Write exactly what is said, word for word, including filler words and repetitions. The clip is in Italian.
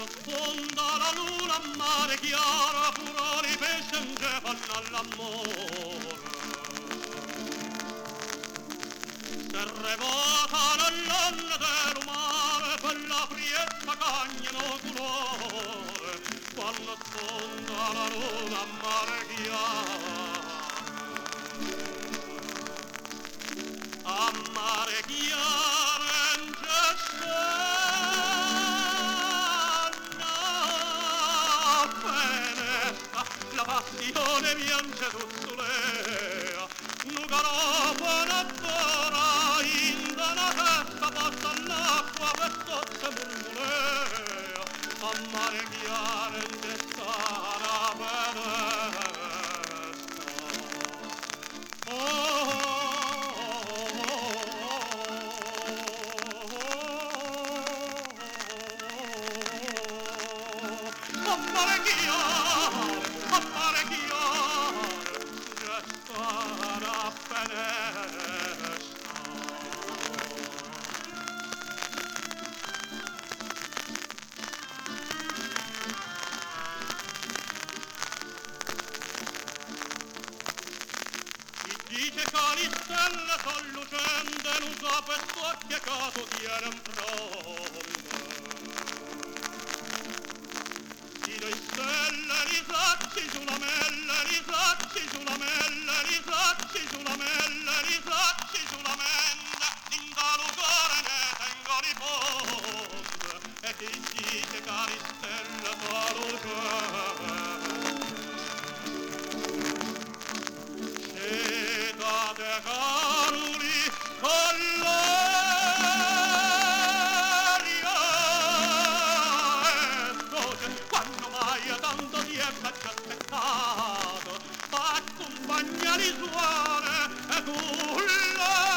fonda la luna a mare chiara, furori pesce in fanno all'amore. Se revotano l'anno del mare per la frietta cagnano colore, quando sfonda la luna a mare chiara. A mare chiara in la passione piange tuzzulea, nu garofa n'addora, inda una testa passa all'acqua per sotto murmulea, a mare chiaro in testa la fenesta. Oh, oh, oh, a mare chiaro, a mare chiaro, gesta la fenesta. Chi dice che le stelle son lucente, non sa per so che caso tiene in fronte. Le stelle, li sacci sulla melle, li sacci sulla melle, li sacci sulla melle, li sacci sulla melle, in calugore ne tengo li fonde, e chi dice che le stelle sono lucente. Cetate caruli con l'aria e voce, quando mai tanto tempo ci aspettato, accompagna li suone e tu